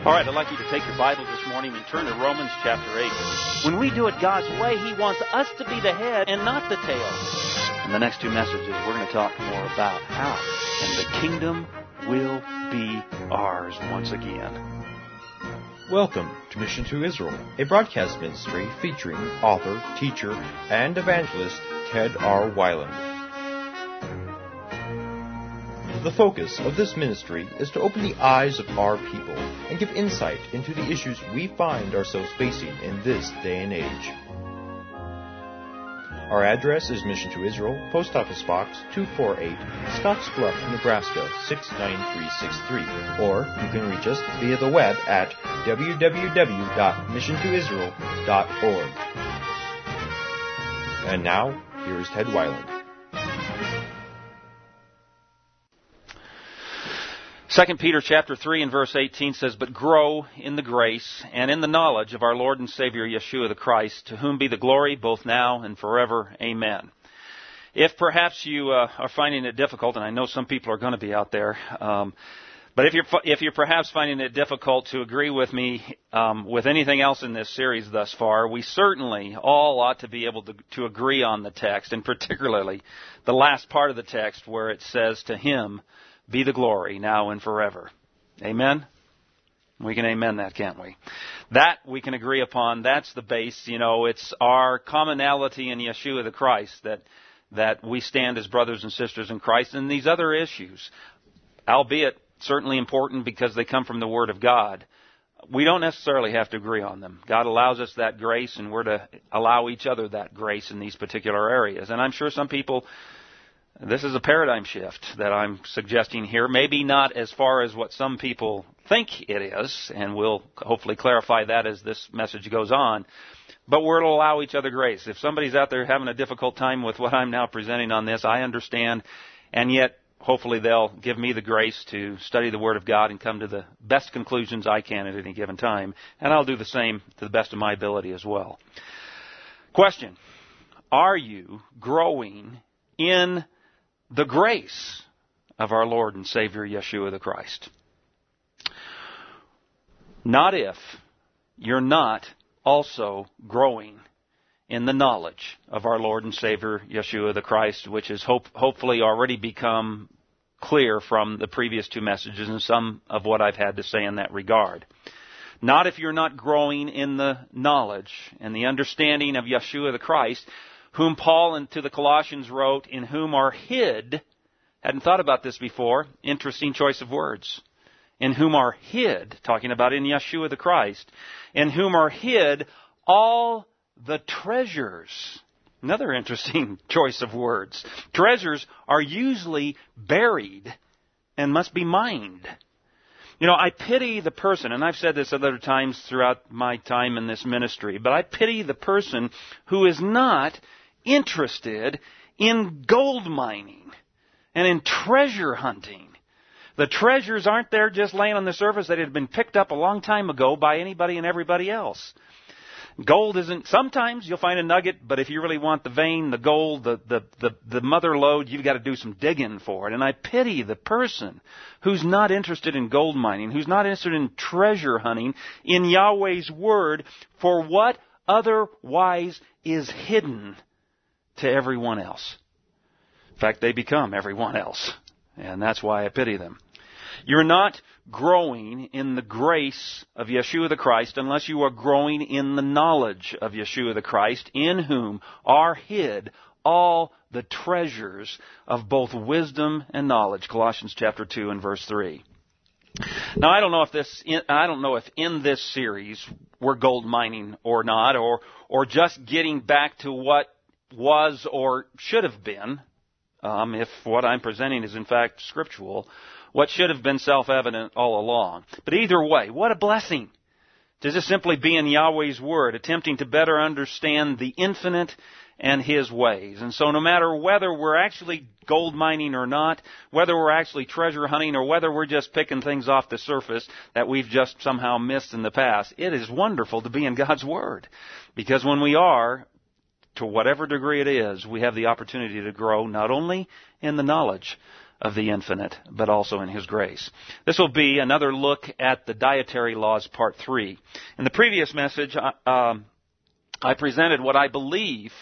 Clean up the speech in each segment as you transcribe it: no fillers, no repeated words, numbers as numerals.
All right, I'd like you to take your Bible this morning and turn to Romans chapter 8. When we do it God's way, He wants us to be the head and not the tail. In the next two messages, we're going to talk more about how, and the kingdom will be ours once again. Welcome to Mission to Israel, a broadcast ministry featuring author, teacher, and evangelist Ted R. Weiland. The focus of this ministry is to open the eyes of our people and give insight into the issues we find ourselves facing in this day and age. Our address is Mission to Israel, Post Office Box 248, Scottsbluff, Nebraska 69363, or you can reach us via the web at www.missiontoisrael.org. And now, here is Ted Weiland. 2 Peter chapter 3 and verse 18 says, "But grow in the grace and in the knowledge of our Lord and Savior Yeshua the Christ, to whom be the glory both now and forever. Amen." If perhaps you are finding it difficult, and I know some people are going to be out there, but if you're perhaps finding it difficult to agree with me with anything else in this series thus far, we certainly all ought to be able to agree on the text, and particularly the last part of the text where it says, "To Him be the glory now and forever." Amen? We can amen that, can't we? That we can agree upon. That's the base. You know, it's our commonality in Yeshua the Christ that we stand as brothers and sisters in Christ. And these other issues, albeit certainly important because they come from the Word of God, we don't necessarily have to agree on them. God allows us that grace, and we're to allow each other that grace in these particular areas. And I'm sure some people, this is a paradigm shift that I'm suggesting here. Maybe not as far as what some people think it is, and we'll hopefully clarify that as this message goes on. But we're to allow each other grace. If somebody's out there having a difficult time with what I'm now presenting on this, I understand, and yet hopefully they'll give me the grace to study the Word of God and come to the best conclusions I can at any given time, and I'll do the same to the best of my ability as well. Question: are you growing in the grace of our Lord and Savior Yeshua the Christ? Not if you're not also growing in the knowledge of our Lord and Savior Yeshua the Christ, which has hopefully already become clear from the previous two messages and some of what I've had to say in that regard. Not if you're not growing in the knowledge and the understanding of Yeshua the Christ, whom Paul to the Colossians wrote, "In whom are hid," hadn't thought about this before, interesting choice of words, "in whom are hid," talking about in Yeshua the Christ, "in whom are hid all the treasures." Another interesting choice of words. Treasures are usually buried and must be mined. You know, I pity the person, and I've said this other times throughout my time in this ministry, but I pity the person who is not interested in gold mining and in treasure hunting. The treasures aren't there just laying on the surface. They had been picked up a long time ago by anybody and everybody else. Gold isn't, sometimes you'll find a nugget, but if you really want the vein, the gold, the mother lode, you've got to do some digging for it. And I pity the person who's not interested in gold mining, who's not interested in treasure hunting in Yahweh's Word for what otherwise is hidden to everyone else. In fact, they become everyone else. And that's why I pity them. You're not growing in the grace of Yeshua the Christ unless you are growing in the knowledge of Yeshua the Christ, in whom are hid all the treasures of both wisdom and knowledge. Colossians chapter 2 and verse 3. Now, I don't know if in this series we're gold mining or not, or just getting back to what was or should have been, if what I'm presenting is in fact scriptural, what should have been self-evident all along. But either way, what a blessing to just simply be in Yahweh's Word, attempting to better understand the infinite and His ways. And so no matter whether we're actually gold mining or not, whether we're actually treasure hunting, or whether we're just picking things off the surface that we've just somehow missed in the past, it is wonderful to be in God's Word. Because when we are, to whatever degree it is, we have the opportunity to grow not only in the knowledge of the infinite, but also in His grace. This will be another look at the dietary laws, part 3. In the previous message, I presented what I believe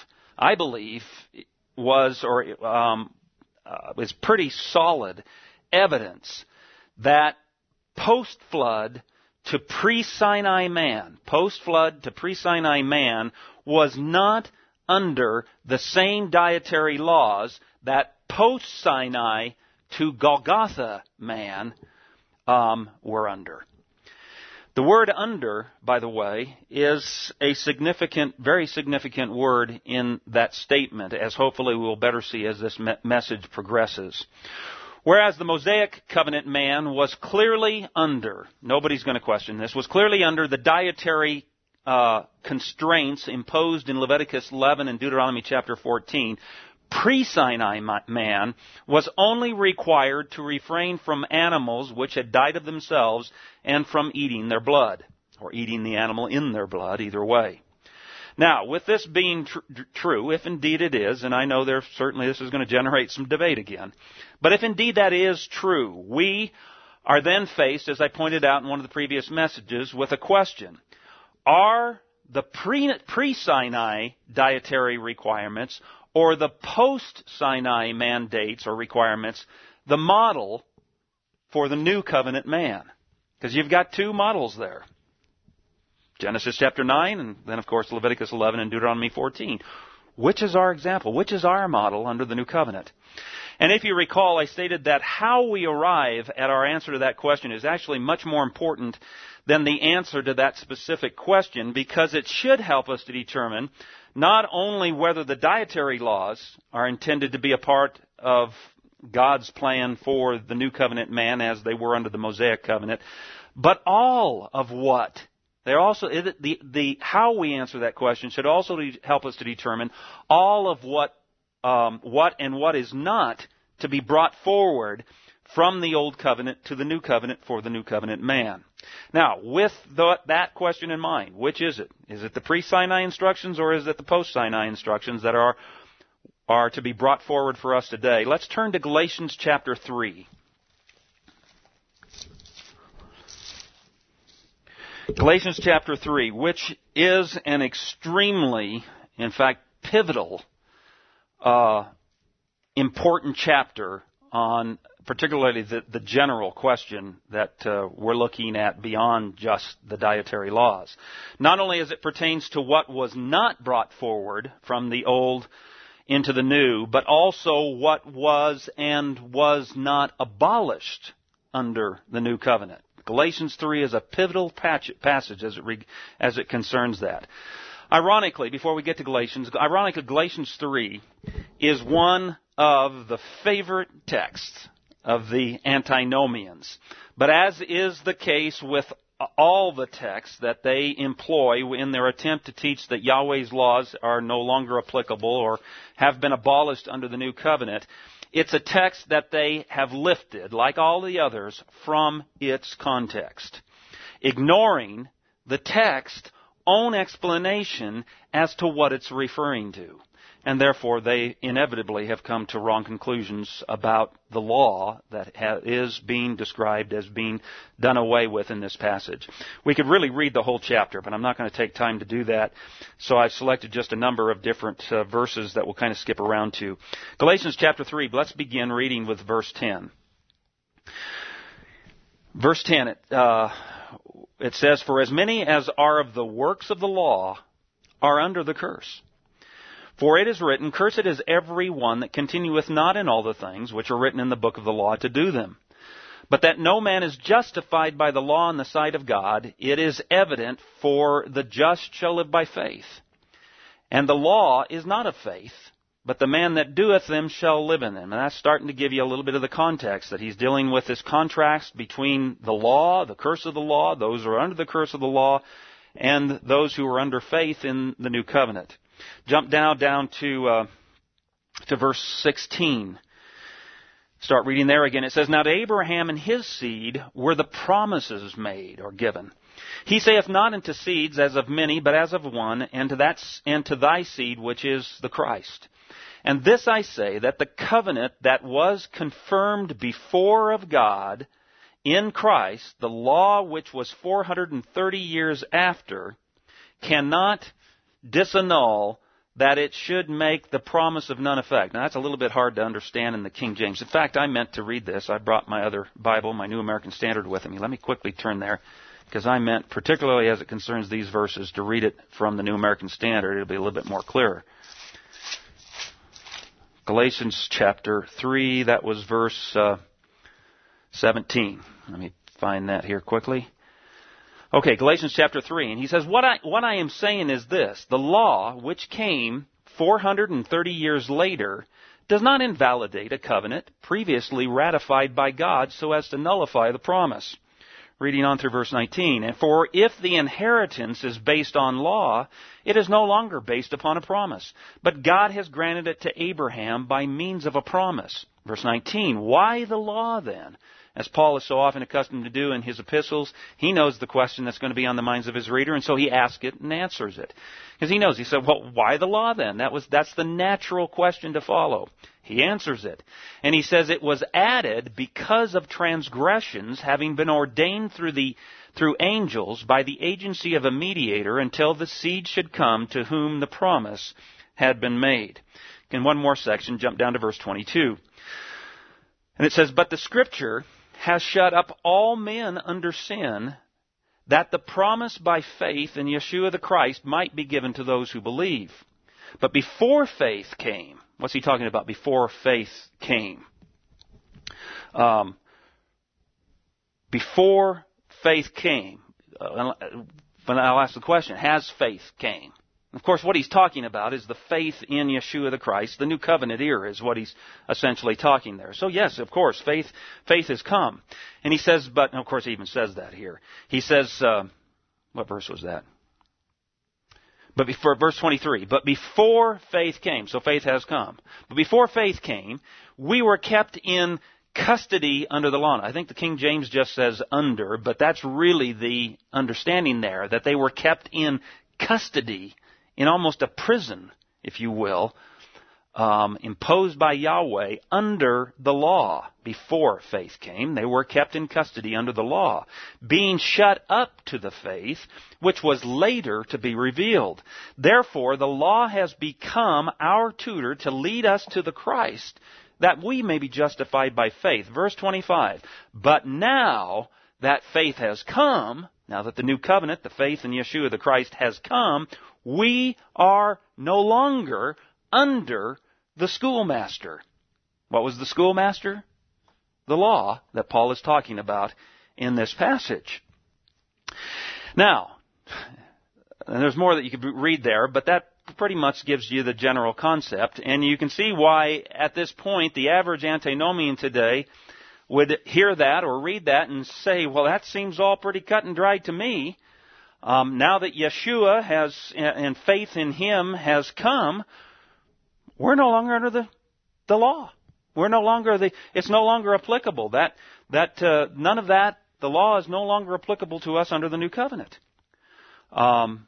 was is pretty solid evidence that post-flood to pre-Sinai man was not under the same dietary laws that post-Sinai to Golgotha man were under. The word under, by the way, is a very significant word in that statement, as hopefully we will better see as this message progresses. Whereas the Mosaic covenant man was clearly under, nobody's going to question this, was clearly under the dietary constraints imposed in Leviticus 11 and Deuteronomy chapter 14, pre-Sinai man was only required to refrain from animals which had died of themselves and from eating their blood, or eating the animal in their blood, either way. Now, with this being true, if indeed it is, and I know certainly this is going to generate some debate again, but if indeed that is true, we are then faced, as I pointed out in one of the previous messages, with a question. Are the pre-Sinai dietary requirements or the post-Sinai mandates or requirements the model for the new covenant man? Because you've got two models there. Genesis chapter 9 and then, of course, Leviticus 11 and Deuteronomy 14. Which is our example? Which is our model under the new covenant? And if you recall, I stated that how we arrive at our answer to that question is actually much more important than the answer to that specific question, because it should help us to determine not only whether the dietary laws are intended to be a part of God's plan for the new covenant man as they were under the Mosaic covenant, but all of what. They're also how we answer that question should also help us to determine all of what is not to be brought forward from the old covenant to the new covenant for the new covenant man. Now, with that question in mind, which is it? Is it the pre-Sinai instructions or is it the post-Sinai instructions that are to be brought forward for us today? Let's turn to Galatians chapter 3. Galatians chapter 3, which is an extremely, in fact, pivotal, important chapter on particularly the general question that we're looking at beyond just the dietary laws. Not only as it pertains to what was not brought forward from the old into the new, but also what was and was not abolished under the new covenant. Galatians 3 is a pivotal passage as it concerns that. Ironically, before we get to Galatians 3 is one of the favorite texts of the antinomians. But as is the case with all the texts that they employ in their attempt to teach that Yahweh's laws are no longer applicable or have been abolished under the new covenant, it's a text that they have lifted, like all the others, from its context, ignoring the text's own explanation as to what it's referring to. And therefore, they inevitably have come to wrong conclusions about the law that is being described as being done away with in this passage. We could really read the whole chapter, but I'm not going to take time to do that. So I've selected just a number of different verses that we'll kind of skip around to. Galatians chapter 3, let's begin reading with verse 10. Verse 10, it says, "For as many as are of the works of the law are under the curse. For it is written, Cursed is every one that continueth not in all the things which are written in the book of the law to do them. But that no man is justified by the law in the sight of God, it is evident, for the just shall live by faith. And the law is not of faith, but the man that doeth them shall live in them." And that's starting to give you a little bit of the context, that he's dealing with this contrast between the law, the curse of the law, those who are under the curse of the law, and those who are under faith in the new covenant. Jump down to verse 16. Start reading there again. It says, "Now to Abraham and his seed were the promises made," or given. "He saith not unto seeds as of many, but as of one, and to thy seed which is the Christ. And this I say, that the covenant that was confirmed before of God in Christ, the law which was 430 years after, cannot disannul that it should make the promise of none effect. Now that's a little bit hard to understand in the King James. In fact, I meant to read this. I brought my other Bible, my New American Standard, with me. Let me quickly turn there, because I meant, particularly as it concerns these verses, to read it from the New American Standard. It'll be a little bit more clear. Galatians chapter 3, that was verse 17. Let me find that here quickly. Okay, Galatians chapter 3, and he says, What I am saying is this: the law, which came 430 years later, does not invalidate a covenant previously ratified by God so as to nullify the promise. Reading on through verse 19, and for if the inheritance is based on law, it is no longer based upon a promise, but God has granted it to Abraham by means of a promise. Verse 19, why the law then? As Paul is so often accustomed to do in his epistles, he knows the question that's going to be on the minds of his reader, and so he asks it and answers it. Because he knows, he said, well, why the law then? That's the natural question to follow. He answers it. And he says it was added because of transgressions having been ordained through angels by the agency of a mediator until the seed should come to whom the promise had been made. In one more section, jump down to verse 22. And it says, but the Scripture has shut up all men under sin, that the promise by faith in Yeshua the Christ might be given to those who believe. But before faith came, what's he talking about before faith came? Before faith came, when I'll ask the question, has faith came? Of course, what he's talking about is the faith in Yeshua the Christ. The new covenant era is what he's essentially talking there. So yes, of course, faith has come. And he says, but, and of course he even says that here. He says, what verse was that? But before, verse 23, but before faith came, so faith has come. But before faith came, we were kept in custody under the law. I think the King James just says under, but that's really the understanding there, that they were kept in custody, in almost a prison, if you will, imposed by Yahweh under the law. Before faith came, they were kept in custody under the law, being shut up to the faith, which was later to be revealed. Therefore, the law has become our tutor to lead us to the Christ, that we may be justified by faith. Verse 25, but now that faith has come, now that the new covenant, the faith in Yeshua the Christ has come, we are no longer under the schoolmaster. What was the schoolmaster? The law that Paul is talking about in this passage. Now, and there's more that you could read there, but that pretty much gives you the general concept. And you can see why, at this point, the average antinomian today would hear that or read that and say, well, that seems all pretty cut and dry to me. Now that Yeshua has, and faith in Him has come, we're no longer under the law. We're no longer it's no longer applicable. None of that, the law is no longer applicable to us under the new covenant. To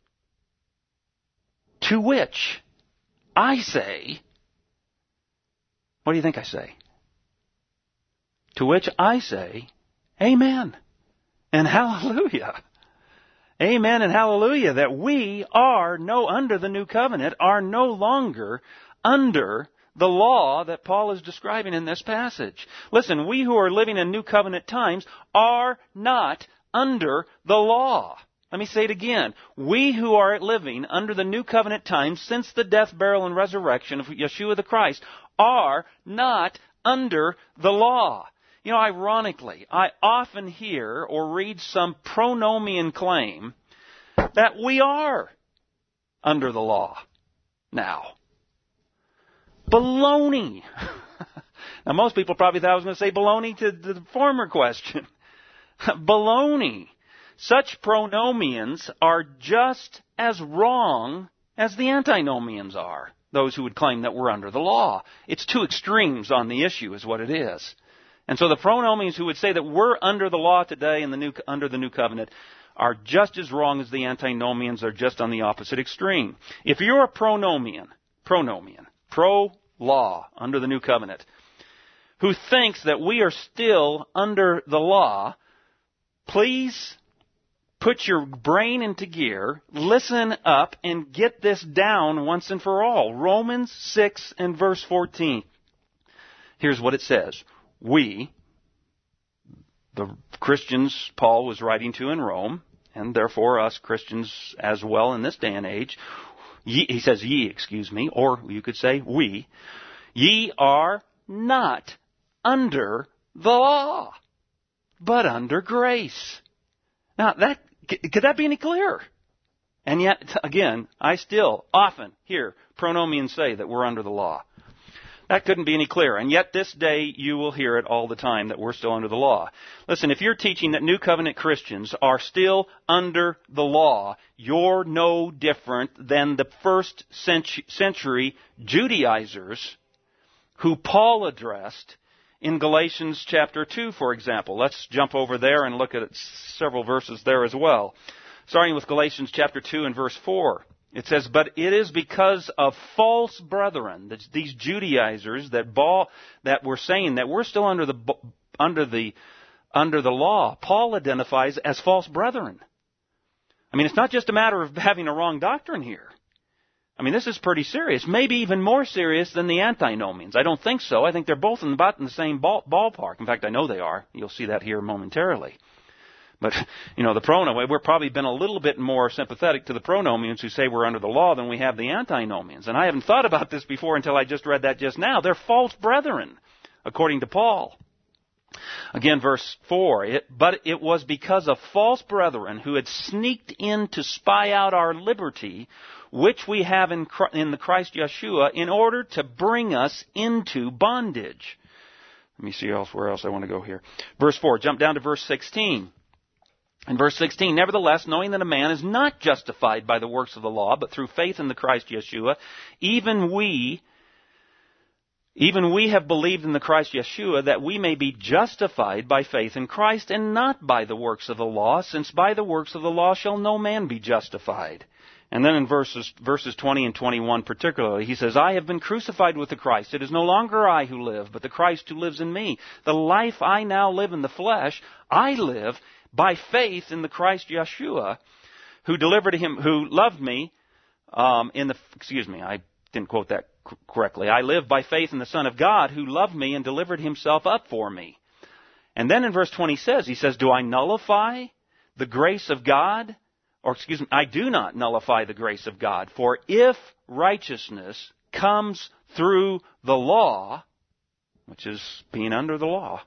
which I say, what do you think I say? To which I say, amen and hallelujah. Amen and hallelujah, that we are under the new covenant, are no longer under the law that Paul is describing in this passage. Listen, we who are living in new covenant times are not under the law. Let me say it again. We who are living under the new covenant times since the death, burial, and resurrection of Yeshua the Christ are not under the law. You know, ironically, I often hear or read some pronomian claim that we are under the law now. Baloney. Now, most people probably thought I was going to say baloney to the former question. Baloney. Such pronomians are just as wrong as the antinomians are, those who would claim that we're under the law. It's two extremes on the issue is what it is. And so the pronomians who would say that we're under the law today and under the new covenant are just as wrong as the antinomians, are just on the opposite extreme. If you're a pronomian, pro-law, under the new covenant, who thinks that we are still under the law, please put your brain into gear, listen up, and get this down once and for all. Romans 6 and verse 14. Here's what it says. We, the Christians Paul was writing to in Rome, and therefore us Christians as well in this day and age, he says or you could say we, ye are not under the law, but under grace. Now, could that be any clearer? And yet, again, I still often hear pronomians say that we're under the law. That couldn't be any clearer. And yet this day you will hear it all the time that we're still under the law. Listen, if you're teaching that New Covenant Christians are still under the law, you're no different than the first century Judaizers who Paul addressed in Galatians chapter 2, for example. Let's jump over there and look at several verses there as well. Starting with Galatians chapter 2 and verse 4. It says, but it is because of false brethren, these Judaizers that were saying that we're still under the law. Paul identifies as false brethren. I mean, it's not just a matter of having a wrong doctrine here. I mean, this is pretty serious. Maybe even more serious than the antinomians. I don't think so. I think they're both about in the same ballpark. In fact, I know they are. You'll see that here momentarily. But, the pronomians, we've probably been a little bit more sympathetic to the pronomians who say we're under the law than we have the antinomians. And I haven't thought about this before until I just read that just now. They're false brethren, according to Paul. Again, verse 4, but it was because of false brethren who had sneaked in to spy out our liberty, which we have in the Christ Yeshua, in order to bring us into bondage. Let me see where else I want to go here. Verse 4, jump down to verse 16. In verse 16, nevertheless, knowing that a man is not justified by the works of the law, but through faith in the Christ Yeshua, even we have believed in the Christ Yeshua, that we may be justified by faith in Christ, and not by the works of the law, since by the works of the law shall no man be justified. And then in verses 20 and 21 particularly, he says, I have been crucified with the Christ. It is no longer I who live, but the Christ who lives in me. The life I now live in the flesh, I live by faith in the Christ Yeshua, who loved me, I didn't quote that correctly. I live by faith in the Son of God, who loved me and delivered himself up for me. And then in verse 20 he says, do I nullify the grace of God? I do not nullify the grace of God. For if righteousness comes through the law, which is being under the law,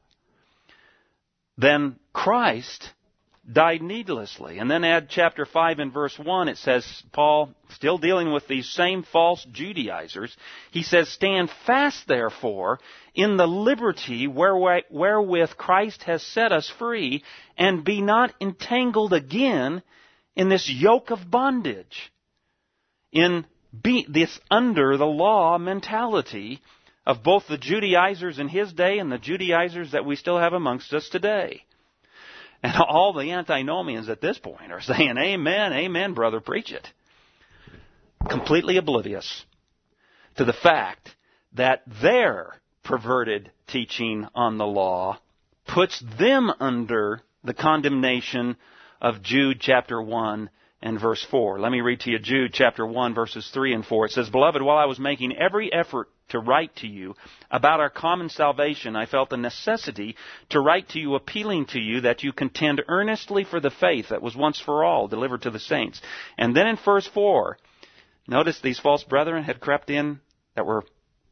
then Christ died needlessly. And then add chapter 5 and verse 1, it says, Paul, still dealing with these same false Judaizers, he says, stand fast, therefore, in the liberty wherewith Christ has set us free, and be not entangled again in this yoke of bondage, in this under the law mentality of both the Judaizers in his day and the Judaizers that we still have amongst us today. And all the antinomians at this point are saying, amen, amen, brother, preach it. Completely oblivious to the fact that their perverted teaching on the law puts them under the condemnation of Jude chapter 1 and verse 4. Let me read to you Jude chapter 1 verses 3 and 4. It says, Beloved, while I was making every effort to write to you about our common salvation, I felt the necessity to write to you, appealing to you that you contend earnestly for the faith that was once for all delivered to the saints. And then in verse 4, notice these false brethren had crept in that were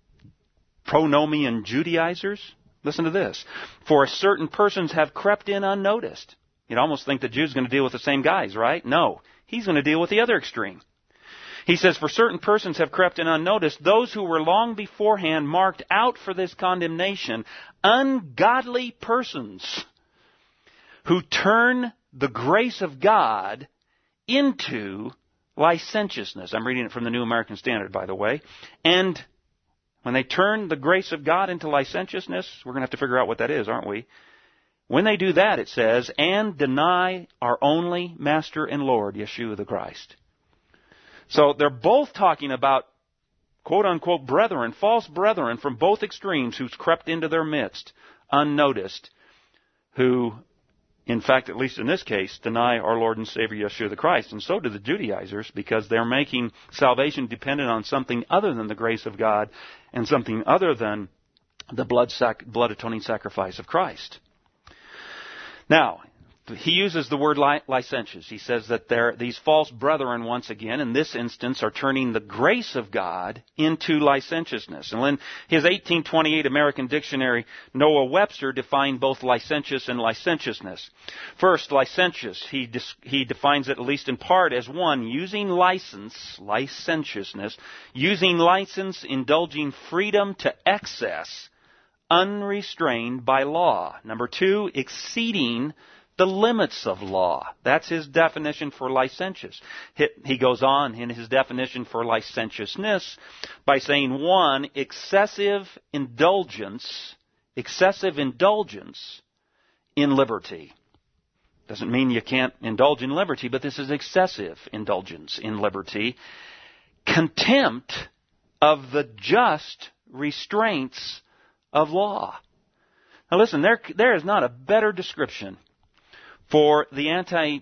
pronomian Judaizers. Listen to this. For certain persons have crept in unnoticed. You'd almost think the Jew's going to deal with the same guys, right? No. He's going to deal with the other extreme. He says, for certain persons have crept in unnoticed, those who were long beforehand marked out for this condemnation, ungodly persons who turn the grace of God into licentiousness. I'm reading it from the New American Standard, by the way. And when they turn the grace of God into licentiousness, we're going to have to figure out what that is, aren't we? When they do that, it says, and deny our only Master and Lord, Yeshua the Christ. So they're both talking about quote-unquote brethren, false brethren from both extremes who's crept into their midst unnoticed, who, in fact, at least in this case, deny our Lord and Savior Yeshua the Christ. And so do the Judaizers, because they're making salvation dependent on something other than the grace of God and something other than the blood atoning sacrifice of Christ. Now, he uses the word licentious. He says that these false brethren, once again, in this instance, are turning the grace of God into licentiousness. And in his 1828 American Dictionary, Noah Webster defined both licentious and licentiousness. First, licentious, he defines it, at least in part, as one, using licentiousness, using license, indulging freedom to excess, unrestrained by law. Number two, exceeding the limits of law. That's his definition for licentious. He goes on in his definition for licentiousness by saying, one, excessive indulgence in liberty. Doesn't mean you can't indulge in liberty, but this is excessive indulgence in liberty. Contempt of the just restraints of law. Now listen, there is not a better description for the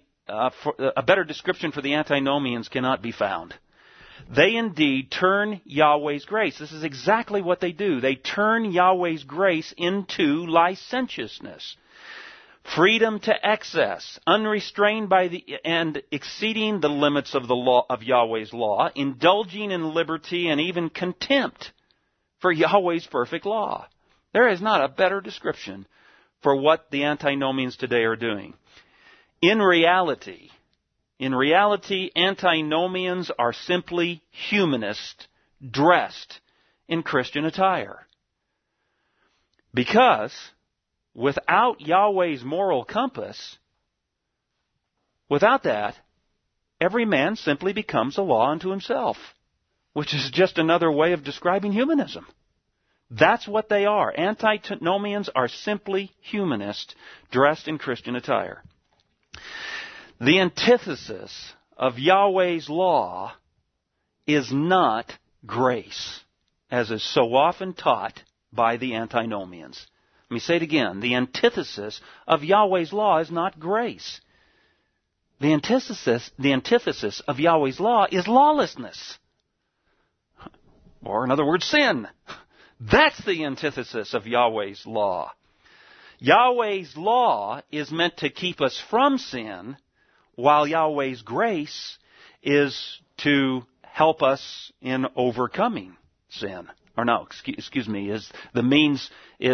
antinomians cannot be found. They indeed turn Yahweh's grace. This is exactly what they do. They turn Yahweh's grace into licentiousness. Freedom to excess, unrestrained and exceeding the limits of the law of Yahweh's law, indulging in liberty and even contempt for Yahweh's perfect law. There is not a better description for what the antinomians today are doing. In reality, antinomians are simply humanists dressed in Christian attire. Because without Yahweh's moral compass, without that, every man simply becomes a law unto himself, which is just another way of describing humanism. That's what they are. Antinomians are simply humanists dressed in Christian attire. The antithesis of Yahweh's law is not grace, as is so often taught by the antinomians. Let me say it again. The antithesis of Yahweh's law is not grace. The antithesis of Yahweh's law is lawlessness. Or, in other words, sin. That's the antithesis of Yahweh's law. Yahweh's law is meant to keep us from sin, while Yahweh's grace is to help us in overcoming sin. Or no, excuse me, is the means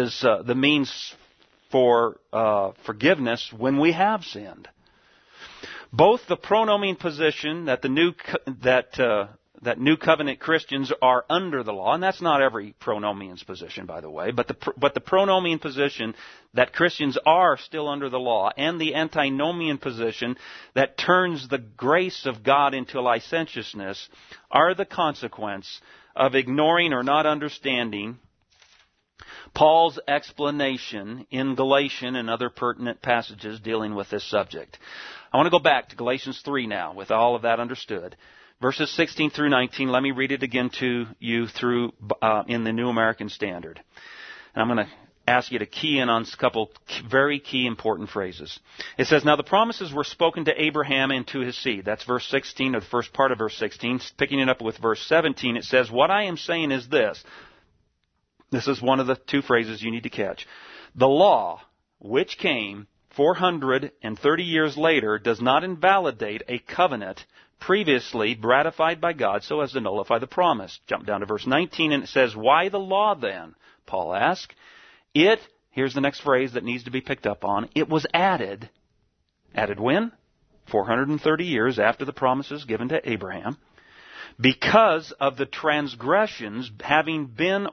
for forgiveness when we have sinned. Both the pronomian position that that New Covenant Christians are under the law, and that's not every pronomian's position, by the way, but the pronomian position that Christians are still under the law, and the antinomian position that turns the grace of God into licentiousness, are the consequence of ignoring or not understanding Paul's explanation in Galatians and other pertinent passages dealing with this subject. I want to go back to Galatians 3 now, with all of that understood. Verses 16 through 19, let me read it again to you through in the New American Standard. And I'm going to ask you to key in on a couple very key important phrases. It says, now the promises were spoken to Abraham and to his seed. That's verse 16, or the first part of verse 16. Picking it up with verse 17, it says, what I am saying is this. This is one of the two phrases you need to catch. The law, which came 430 years later, does not invalidate a covenant previously ratified by God so as to nullify the promise. Jump down to verse 19 and it says, why the law then? Paul asks. Here's the next phrase that needs to be picked up on. It was added. Added when? 430 years after the promises given to Abraham. Because of transgressions having been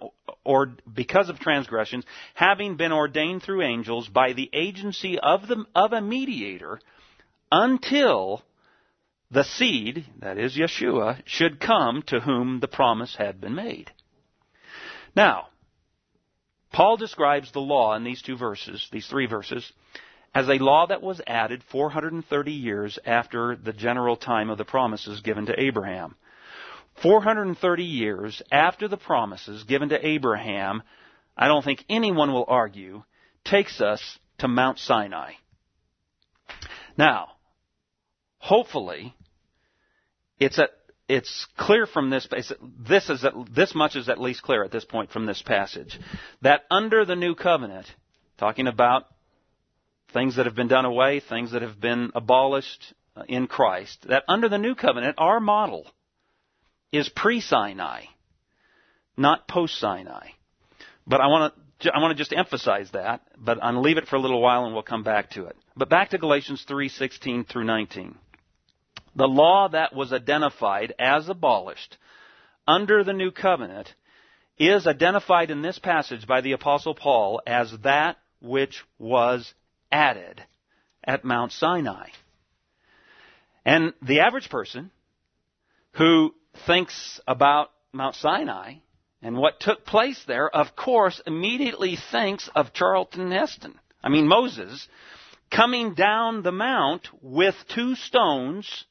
ordained through angels by the agency of a mediator, until the seed, that is Yeshua, should come to whom the promise had been made. Now, Paul describes the law in these three verses, as a law that was added 430 years after the general time of the promises given to Abraham. 430 years after the promises given to Abraham, I don't think anyone will argue, takes us to Mount Sinai. Now, hopefully, it's clear from this much is at least clear at this point from this passage, that under the new covenant, talking about things that have been done away, things that have been abolished in Christ, that under the new covenant, our model is pre-Sinai, not post-Sinai. But I want to just emphasize that, but I'll leave it for a little while and we'll come back to it. But back to Galatians 3:16 through 19. The law that was identified as abolished under the new covenant is identified in this passage by the Apostle Paul as that which was added at Mount Sinai. And the average person who thinks about Mount Sinai and what took place there, of course, immediately thinks of Charlton Heston. Moses coming down the mount with 2 stones,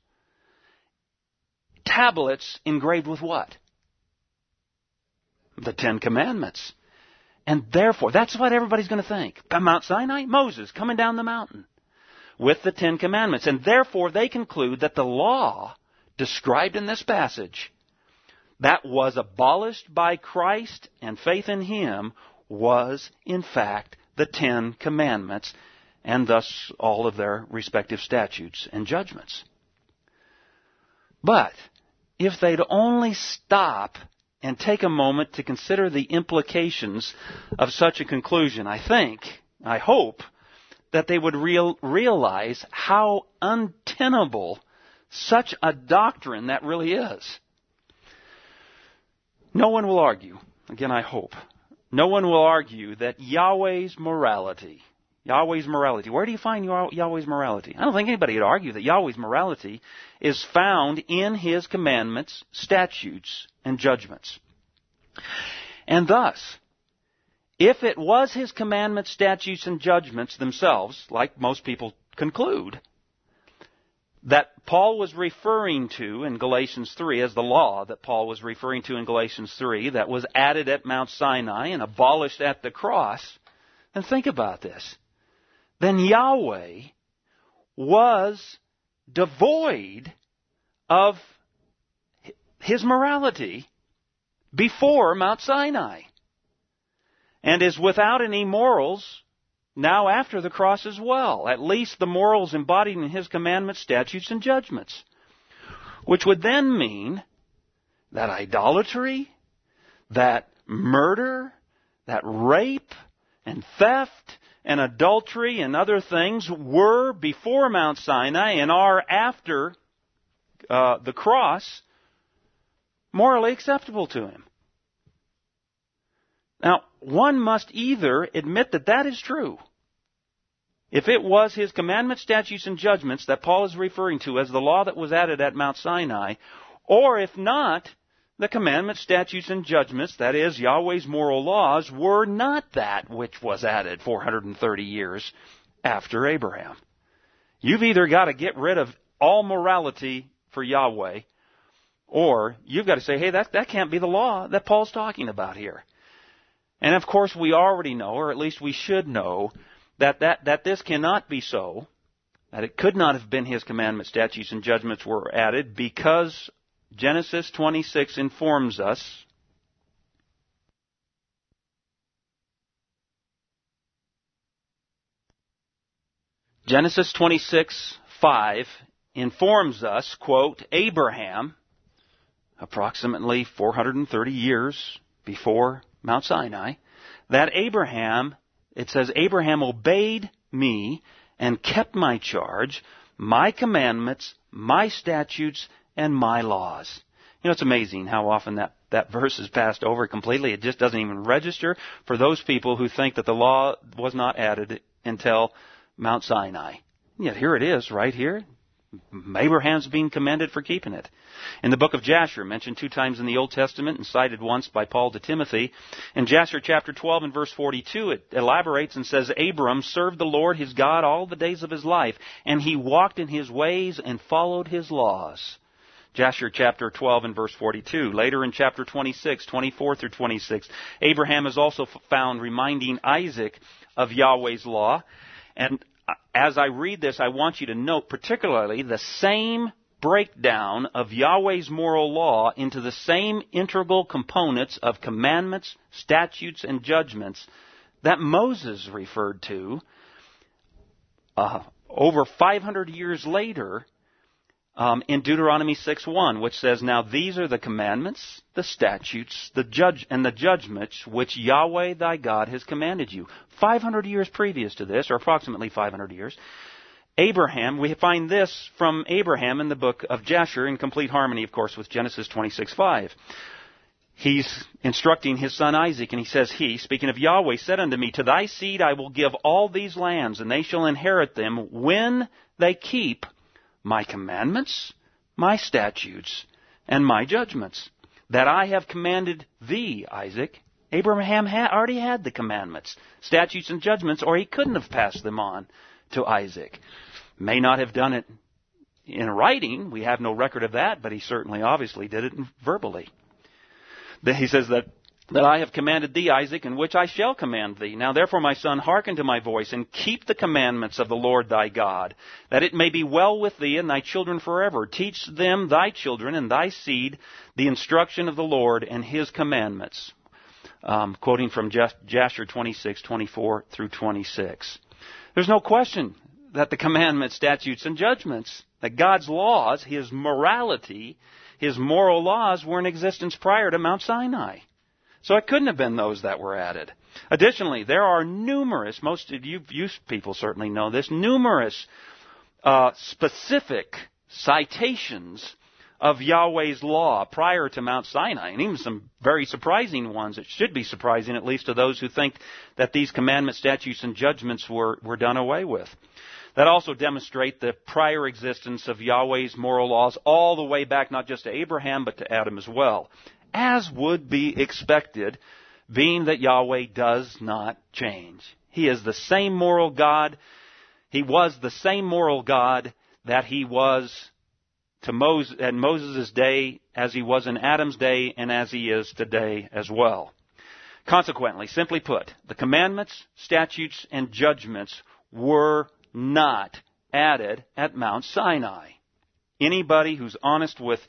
tablets engraved with what? The 10 Commandments. And therefore, that's what everybody's going to think. Mount Sinai, Moses coming down the mountain with the 10 Commandments. And therefore, they conclude that the law described in this passage that was abolished by Christ and faith in Him was, in fact, the 10 Commandments and thus all of their respective statutes and judgments. But if they'd only stop and take a moment to consider the implications of such a conclusion, I hope, that they would realize how untenable such a doctrine that really is. No one will argue, again I hope, no one will argue that Yahweh's morality, where do you find Yahweh's morality? I don't think anybody would argue that Yahweh's morality is found in His commandments, statutes, and judgments. And thus, if it was His commandments, statutes, and judgments themselves, like most people conclude, that Paul was referring to in Galatians 3 as the law that Paul was referring to in Galatians 3 that was added at Mount Sinai and abolished at the cross, then think about this. Then Yahweh was devoid of His morality before Mount Sinai and is without any morals now after the cross as well, at least the morals embodied in His commandments, statutes, and judgments, which would then mean that idolatry, that murder, that rape, and theft, and adultery, and other things were before Mount Sinai and are after the cross morally acceptable to Him. Now, one must either admit that that is true. If it was His commandments, statutes, and judgments that Paul is referring to as the law that was added at Mount Sinai, or if not, the commandments, statutes, and judgments, that is, Yahweh's moral laws, were not that which was added 430 years after Abraham. You've either got to get rid of all morality for Yahweh, or you've got to say, hey, that can't be the law that Paul's talking about here. And of course we already know, or at least we should know, that this cannot be so, that it could not have been His commandments, statutes, and judgments were added because Genesis 26 informs us Genesis 26:5 informs us, quote, Abraham, approximately 430 years before Mount Sinai, that Abraham, it says, Abraham obeyed me and kept my charge, my commandments, my statutes, and my laws. You know, it's amazing how often that verse is passed over completely. It just doesn't even register for those people who think that the law was not added until Mount Sinai. And yet here it is, right here. Abraham's being commended for keeping it. In the book of Jasher, mentioned 2 times in the Old Testament and cited once by Paul to Timothy, in Jasher chapter 12 and verse 42, it elaborates and says, Abram served the Lord his God all the days of his life, and he walked in His ways and followed His laws, Jasher chapter 12 and verse 42. Later in chapter 26, 24 through 26, Abraham is also found reminding Isaac of Yahweh's law. And as I read this, I want you to note particularly the same breakdown of Yahweh's moral law into the same integral components of commandments, statutes, and judgments that Moses referred to over 500 years later in Deuteronomy 6:1, which says, "Now these are the commandments, the statutes, the judgments which Yahweh thy God has commanded you." 500 years previous to this, or approximately 500 years, Abraham, we find this from Abraham in the book of Jasher, in complete harmony, of course, with Genesis 26:5. He's instructing his son Isaac, and he says, speaking of Yahweh, said unto me, "To thy seed I will give all these lands, and they shall inherit them when they keep my commandments, my statutes, and my judgments, that I have commanded thee, Isaac." Abraham already had the commandments, statutes, and judgments, or he couldn't have passed them on to Isaac. May not have done it in writing. We have no record of that, but he certainly obviously did it verbally. He says that I have commanded thee, Isaac, and which I shall command thee. Now therefore, my son, hearken to my voice, and keep the commandments of the Lord thy God, that it may be well with thee and thy children forever. Teach them, thy children, and thy seed, the instruction of the Lord and his commandments. Quoting from Jasher 26:24 through 26. There's no question that the commandments, statutes, and judgments, that God's laws, his morality, his moral laws were in existence prior to Mount Sinai. So it couldn't have been those that were added. Additionally, there are numerous, most of you people certainly know this, numerous specific citations of Yahweh's law prior to Mount Sinai, and even some very surprising ones. It should be surprising, at least to those who think that these commandments, statutes, and judgments were done away with. That also demonstrate the prior existence of Yahweh's moral laws all the way back, not just to Abraham, but to Adam as well, as would be expected, being that Yahweh does not change. He is the same moral God. He was the same moral God that he was to Moses at Moses' day, as he was in Adam's day, and as he is today as well. Consequently, simply put, the commandments, statutes, and judgments were not added at Mount Sinai. Anybody who's honest with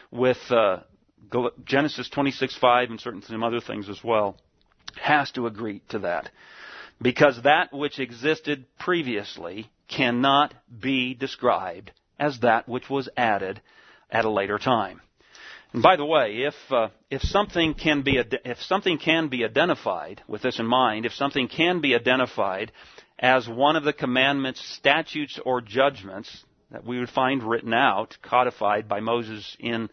Genesis 26:5 and some other things as well has to agree to that. Because that which existed previously cannot be described as that which was added at a later time. And by the way, if something can be identified with this in mind, if something can be identified as one of the commandments, statutes, or judgments that we would find written out, codified by Moses in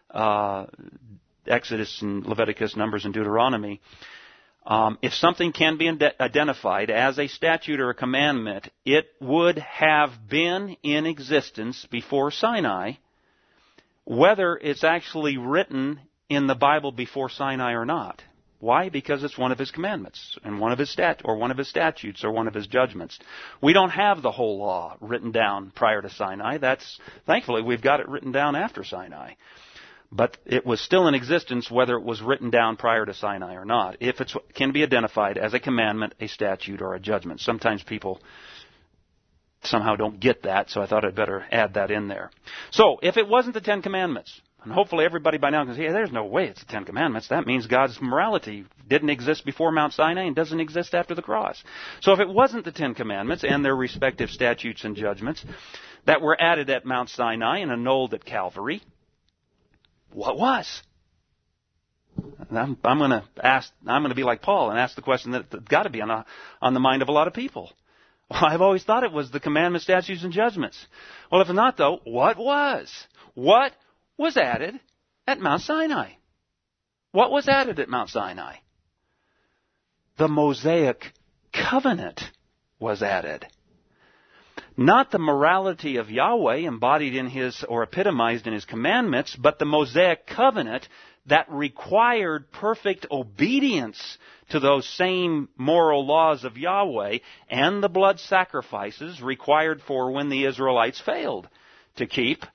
Exodus and Leviticus, Numbers, and Deuteronomy, if something can be identified as a statute or a commandment, it would have been in existence before Sinai, whether it's actually written in the Bible before Sinai or not. Why? Because it's one of his commandments, and one of his statutes, or one of his judgments. We don't have the whole law written down prior to Sinai. Thankfully, we've got it written down after Sinai. But it was still in existence whether it was written down prior to Sinai or not, if it can be identified as a commandment, a statute, or a judgment. Sometimes people somehow don't get that, so I thought I'd better add that in there. So, if it wasn't the Ten Commandments, and hopefully everybody by now can say, there's no way it's the Ten Commandments. That means God's morality didn't exist before Mount Sinai and doesn't exist after the cross. So if it wasn't the Ten Commandments and their respective statutes and judgments that were added at Mount Sinai and annulled at Calvary, what was? I'm going to be like Paul and ask the question that's got to be on the mind of a lot of people. Well, I've always thought it was the commandments, statutes, and judgments. Well, if not, though, what was? What was added at Mount Sinai? What was added at Mount Sinai? The Mosaic covenant was added. Not the morality of Yahweh embodied in his, or epitomized in his commandments, but the Mosaic covenant that required perfect obedience to those same moral laws of Yahweh, and the blood sacrifices required for when the Israelites failed to keep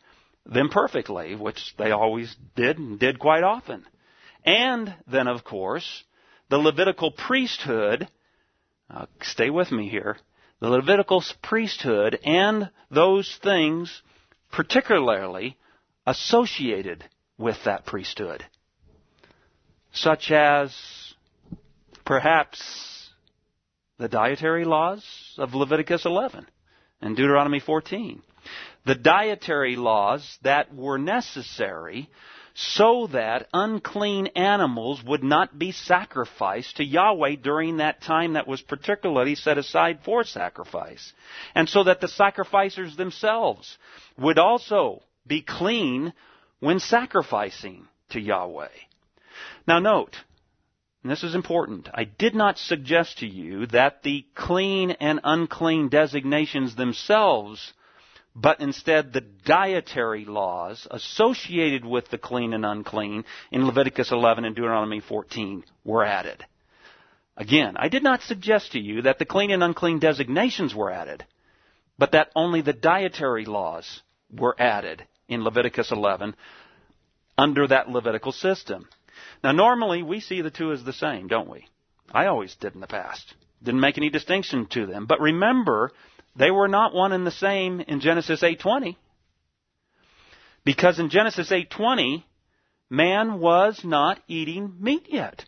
them perfectly, which they always did and did quite often. And then, of course, the Levitical priesthood, stay with me here, the Levitical priesthood and those things particularly associated with that priesthood, such as perhaps the dietary laws of Leviticus 11 and Deuteronomy 14. The dietary laws that were necessary so that unclean animals would not be sacrificed to Yahweh during that time that was particularly set aside for sacrifice. And so that the sacrificers themselves would also be clean when sacrificing to Yahweh. Now note, and this is important, I did not suggest to you that the clean and unclean designations themselves, but instead the dietary laws associated with the clean and unclean in Leviticus 11 and Deuteronomy 14 were added. Again, I did not suggest to you that the clean and unclean designations were added, but that only the dietary laws were added in Leviticus 11 under that Levitical system. Now normally we see the two as the same, don't we? I always did in the past. Didn't make any distinction to them. But remember, they were not one and the same in Genesis 8:20. Because in Genesis 8:20, man was not eating meat yet.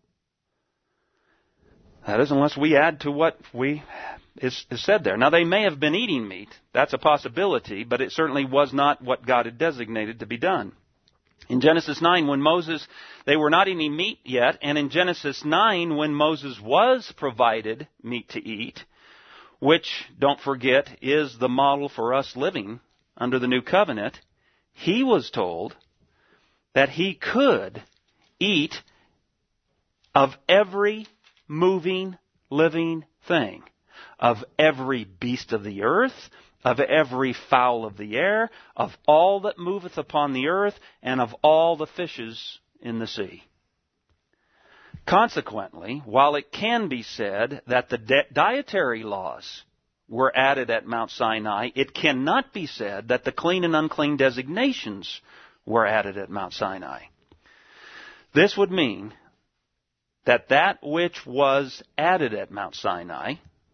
That is, unless we add to what is said there. Now, they may have been eating meat. That's a possibility, but it certainly was not what God had designated to be done. In Genesis 9, when they were not eating meat yet, and in Genesis 9, when Moses was provided meat to eat, which, don't forget, is the model for us living under the new covenant, he was told that he could eat of every moving, living thing, of every beast of the earth, of every fowl of the air, of all that moveth upon the earth, and of all the fishes in the sea. Consequently, while it can be said that the dietary laws were added at Mount Sinai, it cannot be said that the clean and unclean designations were added at Mount Sinai. This would mean that which was added at Mount Sinai,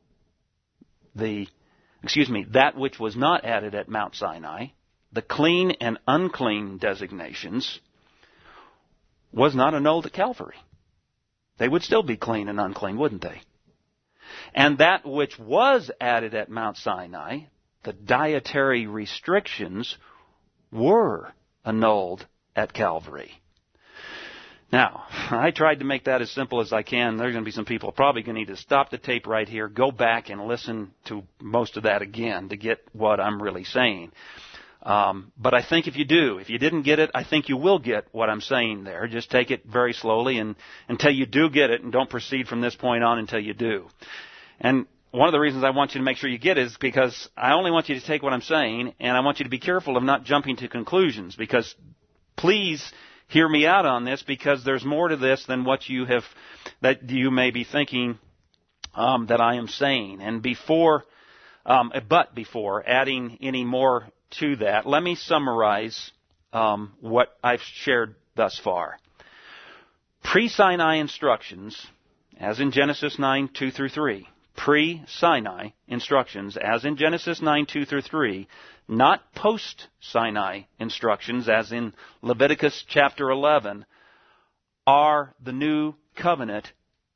that which was not added at Mount Sinai, the clean and unclean designations, was not annulled at Calvary. They would still be clean and unclean, wouldn't they? And that which was added at Mount Sinai, the dietary restrictions, were annulled at Calvary. Now, I tried to make that as simple as I can. There's going to be some people probably going to need to stop the tape right here, go back and listen to most of that again to get what I'm really saying. But I think if you didn't get it, I think you will get what I'm saying there. Just take it very slowly and until you do get it, and don't proceed from this point on until you do. And one of the reasons I want you to make sure you get it is because I only want you to take what I'm saying, and I want you to be careful of not jumping to conclusions, because please hear me out on this, because there's more to this than what that you may be thinking that I am saying. And before adding any more to that, let me summarize what I've shared thus far. Pre-Sinai instructions, as in Genesis 9, 2 through 3. Pre-Sinai instructions, as in Genesis 9, 2 through 3. Not post-Sinai instructions, as in Leviticus chapter 11, are the new covenant,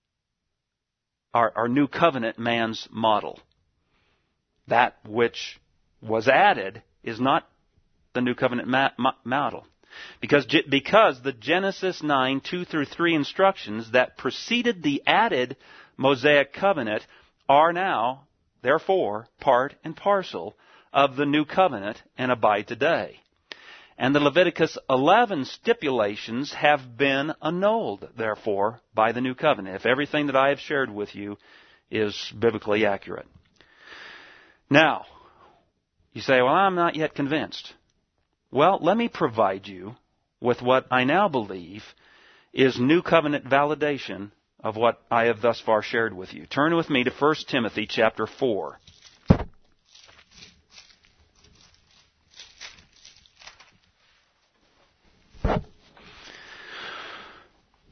our new covenant man's model. That which was added is not the new covenant model. Because the Genesis 9, 2 through 3 instructions that preceded the added Mosaic covenant are now, therefore, part and parcel of the new covenant and abide today. And the Leviticus 11 stipulations have been annulled, therefore, by the new covenant, if everything that I have shared with you is biblically accurate. Now, you say, well, I'm not yet convinced. Well, let me provide you with what I now believe is new covenant validation of what I have thus far shared with you. Turn with me to 1 Timothy chapter 4.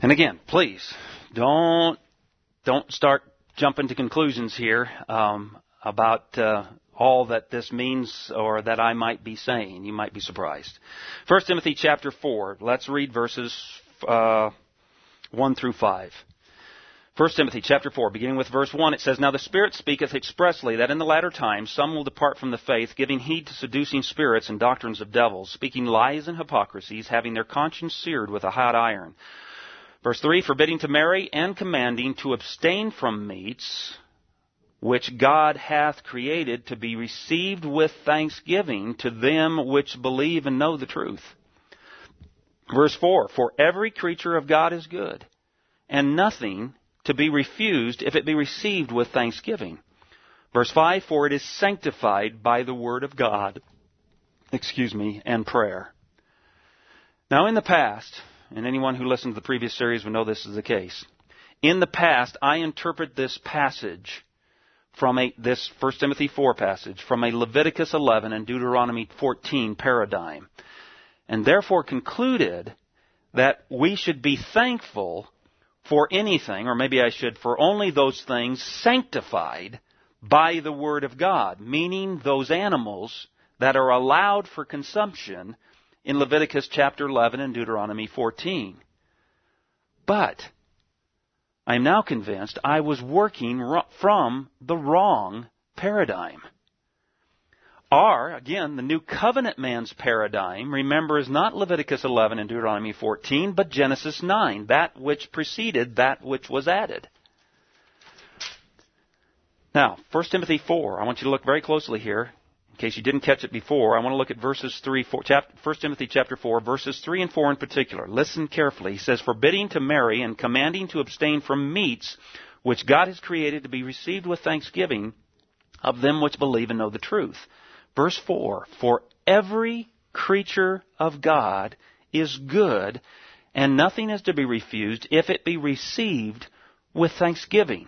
And again, please, don't start jumping to conclusions here about all that this means or that I might be saying. You might be surprised. 1 Timothy chapter 4. Let's read verses 1 through 5. 1 Timothy chapter 4, beginning with verse 1, it says, Now the Spirit speaketh expressly that in the latter times some will depart from the faith, giving heed to seducing spirits and doctrines of devils, speaking lies and hypocrisies, having their conscience seared with a hot iron. Verse 3, Forbidding to marry and commanding to abstain from meats, which God hath created to be received with thanksgiving to them which believe and know the truth. Verse 4, For every creature of God is good, and nothing to be refused if it be received with thanksgiving. Verse 5, For it is sanctified by the word of God, and prayer. Now in the past, and anyone who listened to the previous series will know this is the case, in the past I interpret this passage from this 1 Timothy 4 passage from a Leviticus 11 and Deuteronomy 14 paradigm, and therefore concluded that we should be thankful for anything, or maybe I should, for only those things sanctified by the Word of God, meaning those animals that are allowed for consumption in Leviticus chapter 11 and Deuteronomy 14. But I am now convinced I was working from the wrong paradigm. Again, the New Covenant man's paradigm, remember, is not Leviticus 11 and Deuteronomy 14, but Genesis 9, that which preceded that which was added. Now, 1 Timothy 4, I want you to look very closely here. In case you didn't catch it before, I want to look at verses 1 Timothy chapter 4, verses 3 and 4 in particular. Listen carefully. He says, Forbidding to marry and commanding to abstain from meats which God has created to be received with thanksgiving of them which believe and know the truth. Verse 4, For every creature of God is good, and nothing is to be refused if it be received with thanksgiving.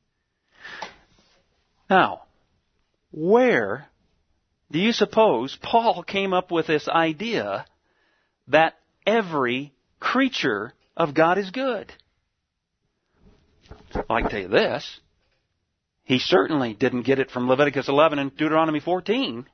Now, where do you suppose Paul came up with this idea that every creature of God is good? Well, I can tell you this. He certainly didn't get it from Leviticus 11 and Deuteronomy 14.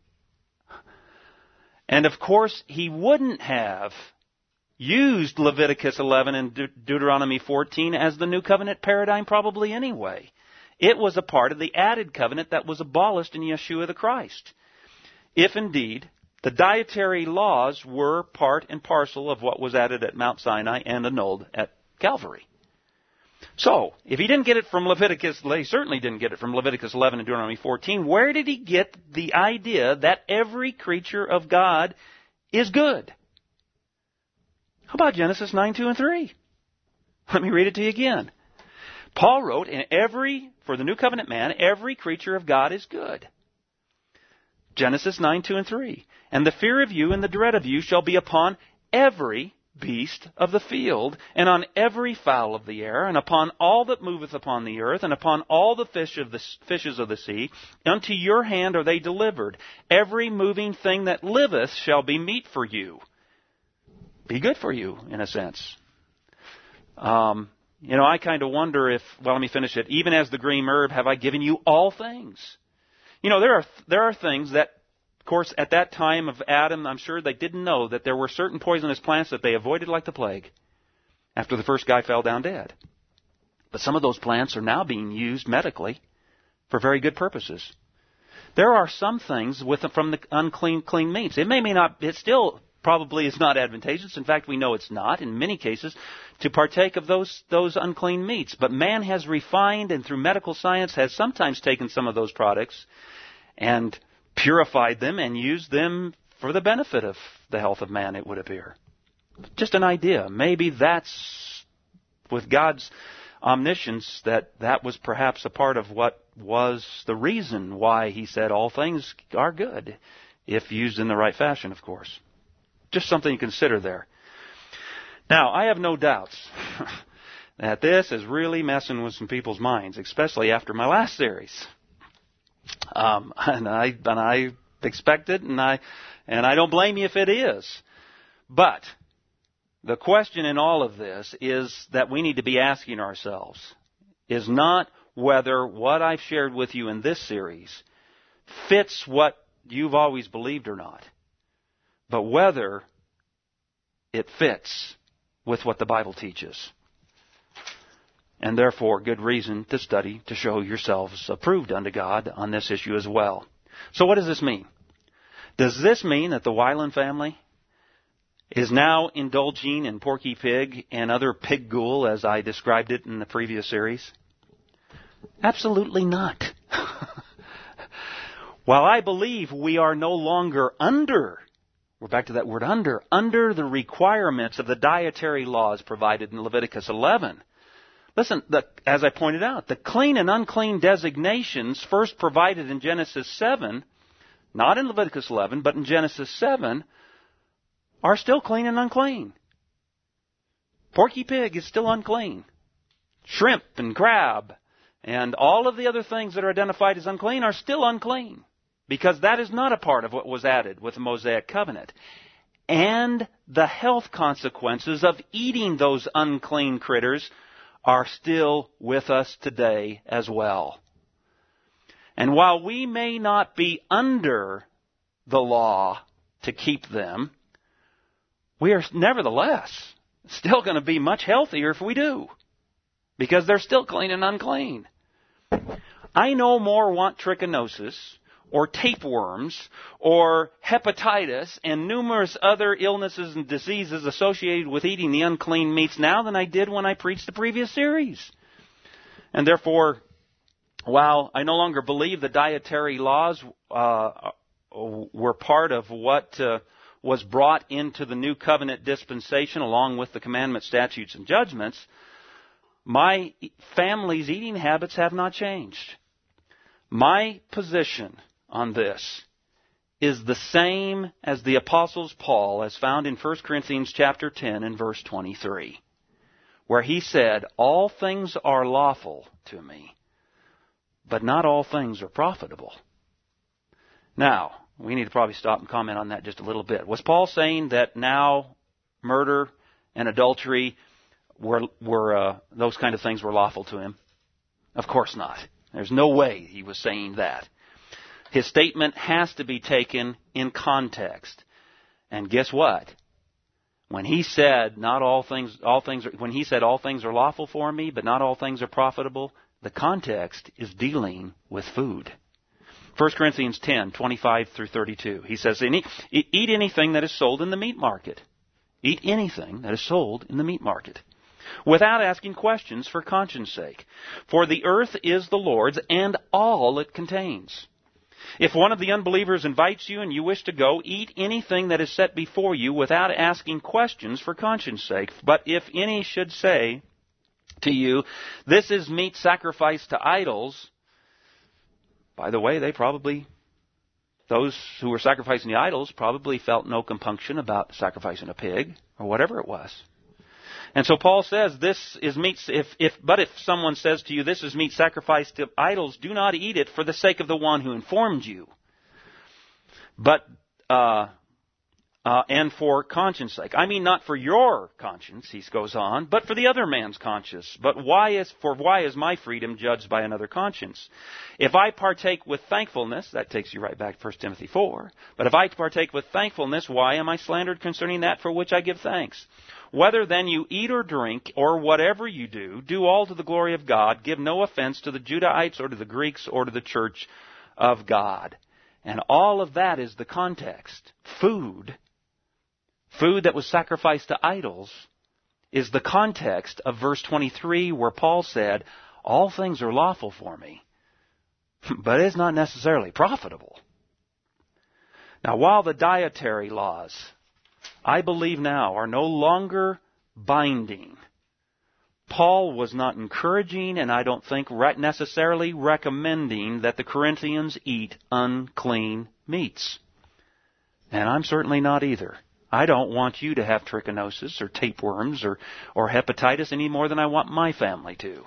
And of course, he wouldn't have used Leviticus 11 and Deuteronomy 14 as the New Covenant paradigm probably anyway. It was a part of the added covenant that was abolished in Yeshua the Christ. If indeed the dietary laws were part and parcel of what was added at Mount Sinai and annulled at Calvary. So, if he didn't get it from Leviticus, he certainly didn't get it from Leviticus 11 and Deuteronomy 14, where did he get the idea that every creature of God is good? How about Genesis 9, 2, and 3? Let me read it to you again. Paul wrote, for the New Covenant man, every creature of God is good. Genesis 9, 2, and 3. And the fear of you and the dread of you shall be upon every beast of the field, and on every fowl of the air, and upon all that moveth upon the earth, and upon all the fishes of the sea. Unto your hand are they delivered. Every moving thing that liveth shall be meat for you. Be good for you, in a sense. I kind of wonder if, let me finish it. Even as the green herb have I given you all things. There are things that, of course, at that time of Adam, I'm sure they didn't know that there were certain poisonous plants that they avoided like the plague after the first guy fell down dead. But some of those plants are now being used medically for very good purposes. There are some things from the clean meats. It still probably is not advantageous. In fact, we know it's not, in many cases, to partake of those unclean meats. But man has refined and through medical science has sometimes taken some of those products and purified them and used them for the benefit of the health of man, it would appear. Just an idea. Maybe that's, with God's omniscience, that was perhaps a part of what was the reason why he said all things are good, if used in the right fashion, of course. Just something to consider there. Now, I have no doubts that this is really messing with some people's minds, especially after my last series. And I expect it, and I don't blame you if it is. But the question in all of this is that we need to be asking ourselves is not whether what I've shared with you in this series fits what you've always believed or not, but whether it fits with what the Bible teaches. And therefore, good reason to study to show yourselves approved unto God on this issue as well. So what does this mean? Does this mean that the Weiland family is now indulging in Porky Pig and other pig ghoul as I described it in the previous series? Absolutely not. While I believe we are no longer under, we're back to that word under the requirements of the dietary laws provided in Leviticus 11. Listen, as I pointed out, the clean and unclean designations first provided in Genesis 7, not in Leviticus 11, but in Genesis 7, are still clean and unclean. Porky Pig is still unclean. Shrimp and crab and all of the other things that are identified as unclean are still unclean, because that is not a part of what was added with the Mosaic covenant. And the health consequences of eating those unclean critters are still with us today as well. And while we may not be under the law to keep them, we are nevertheless still going to be much healthier if we do, because they're still clean and unclean. I no more want trichinosis or tapeworms or hepatitis and numerous other illnesses and diseases associated with eating the unclean meats now than I did when I preached the previous series. And therefore, while I no longer believe the dietary laws were part of what was brought into the new covenant dispensation along with the commandments, statutes, and judgments, my family's eating habits have not changed. My position on this is the same as the Apostle Paul, as found in 1 Corinthians chapter 10 and verse 23, where he said, "All things are lawful to me, but not all things are profitable." Now, we need to probably stop and comment on that just a little bit. Was Paul saying that now murder and adultery were those kind of things were lawful to him? Of course not. There's no way he was saying that. His statement has to be taken in context. And guess what? When he said when he said all things are lawful for me, but not all things are profitable, the context is dealing with food. 1 Corinthians 10, 25 through 32. He says, "Eat anything that is sold in the meat market. Eat anything that is sold in the meat market, without asking questions for conscience sake. For the earth is the Lord's and all it contains. If one of the unbelievers invites you and you wish to go, eat anything that is set before you without asking questions for conscience sake. But if any should say to you, 'This is meat sacrificed to idols,'" by the way, those who were sacrificing the idols probably felt no compunction about sacrificing a pig or whatever it was. And so Paul says, this is meat. But if someone says to you, "This is meat sacrificed to idols," do not eat it for the sake of the one who informed you, but and for conscience sake. I mean, not for your conscience, he goes on, but for the other man's conscience. But why is my freedom judged by another conscience? If I partake with thankfulness, that takes you right back to 1 Timothy 4. But if I partake with thankfulness, why am I slandered concerning that for which I give thanks? Whether then you eat or drink, or whatever you do, do all to the glory of God. Give no offense to the Judahites or to the Greeks or to the church of God. And all of that is the context. Food that was sacrificed to idols is the context of verse 23, where Paul said, "All things are lawful for me, but it's not necessarily profitable." Now, while the dietary laws, I believe now, are no longer binding, Paul was not encouraging, and I don't think necessarily recommending, that the Corinthians eat unclean meats. And I'm certainly not either. I don't want you to have trichinosis or tapeworms or hepatitis any more than I want my family to.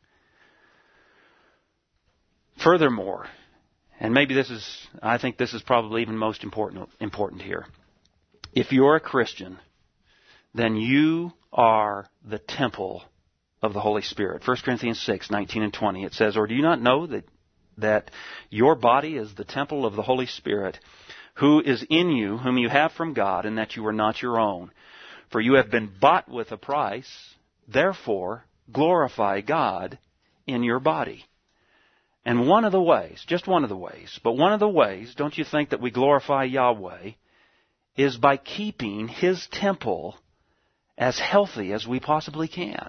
Furthermore, and I think this is probably even most important here. If you're a Christian, then you are the temple of the Holy Spirit. 1 Corinthians 6, 19 and 20. It says, or do you not know that your body is the temple of the Holy Spirit, who is in you, whom you have from God, and that you are not your own? For you have been bought with a price, therefore glorify God in your body. And one of the ways, just one of the ways, but one of the ways, don't you think, that we glorify Yahweh is by keeping His temple as healthy as we possibly can,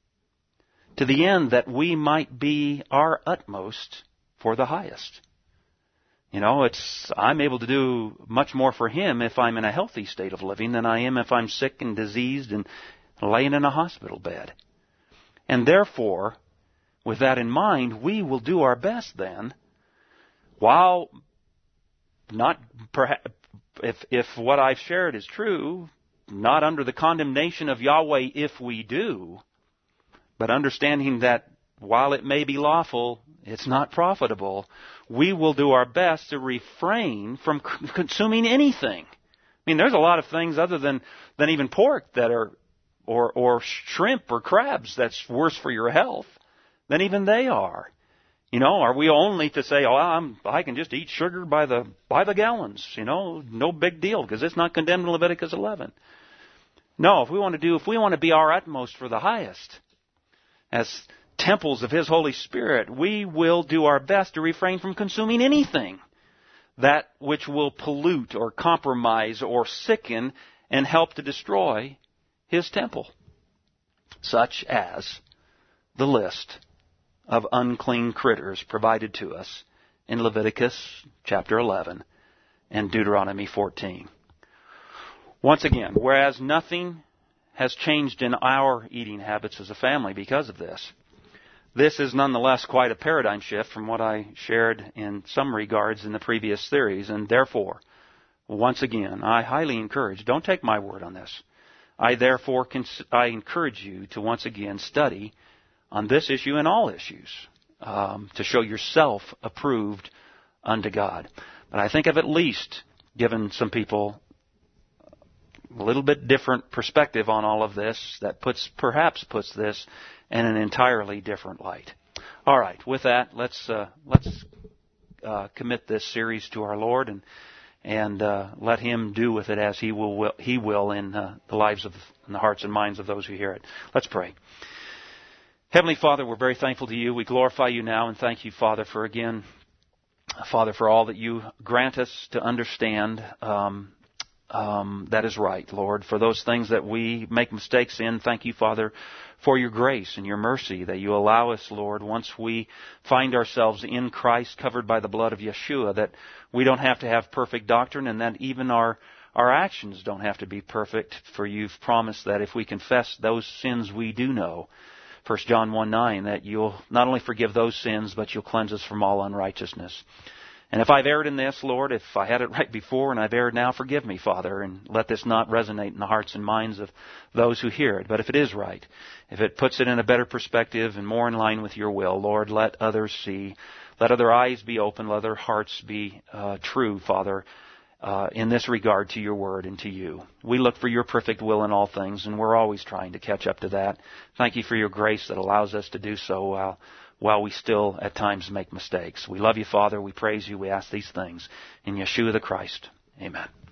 to the end that we might be our utmost for the highest. You know, I'm able to do much more for Him if I'm in a healthy state of living than I am if I'm sick and diseased and laying in a hospital bed. And therefore, with that in mind, we will do our best then, while not perhaps, if what I've shared is true, not under the condemnation of Yahweh if we do, but understanding that while it may be lawful, it's not profitable, we will do our best to refrain from consuming anything. I mean, there's a lot of things other than even pork that are, or shrimp or crabs that's worse for your health than even they are. You know, are we only to say, oh, I can just eat sugar by the gallons, you know, no big deal, because it's not condemned in Leviticus 11. No, if we want to be our utmost for the highest, as temples of His Holy Spirit, we will do our best to refrain from consuming anything that which will pollute or compromise or sicken and help to destroy His temple, such as the list of unclean critters provided to us in Leviticus chapter 11 and Deuteronomy 14. Once again, whereas nothing has changed in our eating habits as a family because of this, this is nonetheless quite a paradigm shift from what I shared in some regards in the previous series, and therefore, once again, I highly encourage, don't take my word on this, I encourage you to once again study on this issue and all issues, to show yourself approved unto God. But I think I've at least given some people a little bit different perspective on all of this that perhaps puts this in an entirely different light. All right, with that, let's commit this series to our Lord and let Him do with it as He will in the lives of in the hearts and minds of those who hear it. Let's pray. Heavenly Father, we're very thankful to You. We glorify You now and thank You, Father, for all that You grant us to understand. That is right, Lord. For those things that we make mistakes in, thank You, Father, for Your grace and Your mercy that You allow us, Lord, once we find ourselves in Christ, covered by the blood of Yeshua, that we don't have to have perfect doctrine and that even our actions don't have to be perfect, for You've promised that if we confess those sins we do know, 1 John 1:9, that You'll not only forgive those sins, but You'll cleanse us from all unrighteousness. And if I've erred in this, Lord, if I had it right before and I've erred now, forgive me, Father, and let this not resonate in the hearts and minds of those who hear it. But if it is right, if it puts it in a better perspective and more in line with Your will, Lord, let others see, let other eyes be open, let other hearts be true, Father, in this regard to Your word and to You. We look for Your perfect will in all things, and we're always trying to catch up to that. Thank You for Your grace that allows us to do so while we still at times make mistakes. We love You, Father. We praise You. We ask these things in Yeshua the Christ. Amen.